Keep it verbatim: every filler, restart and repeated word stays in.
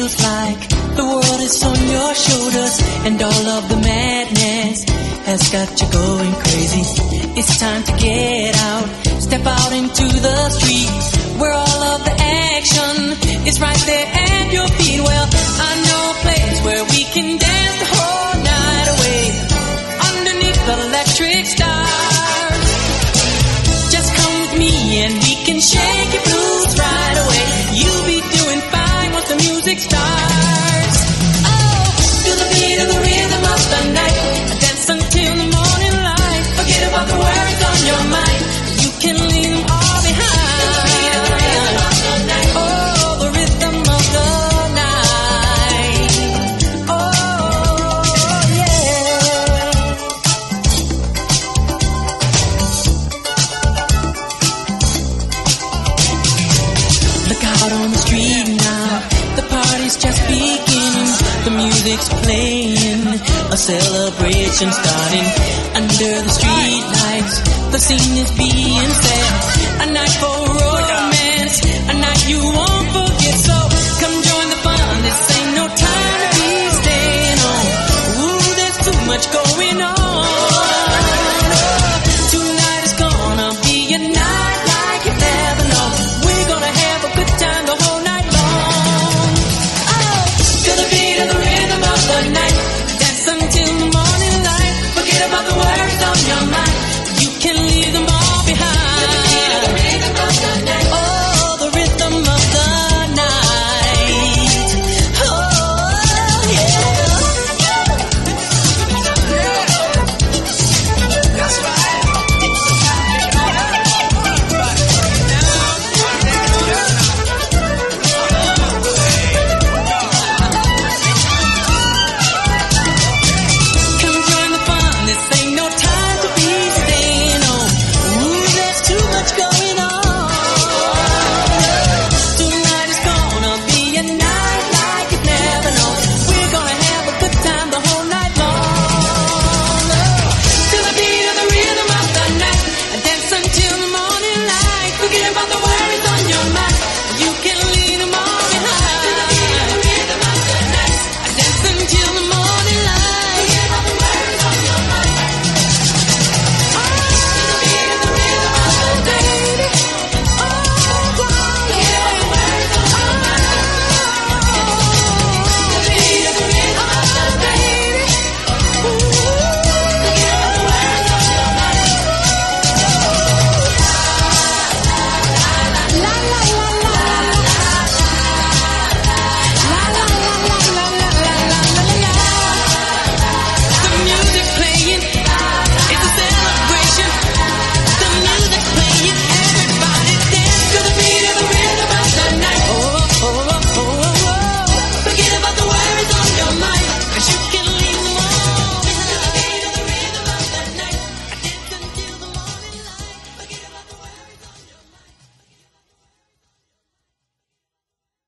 feels like the world is on your shoulders and all of the madness has got you going crazy. It's time to get out, step out into the streets where all of the action is right there at your feet. Well, I know a place where we can dance the whole night away underneath the electric stars. Just come with me and we can shake your blues right away. You'll be doing fine once the music starts. Oh, to the beat of the rhythm of the night, dance until the morning light. Forget about the worries on your mind, you can leave them all behind. To the beat of the rhythm of the night. Oh, the rhythm of the night. Oh, yeah. Look out on the street now, the party's just beginning. The music's playing, a celebration starting. Under the street lights, the scene is being set. A night for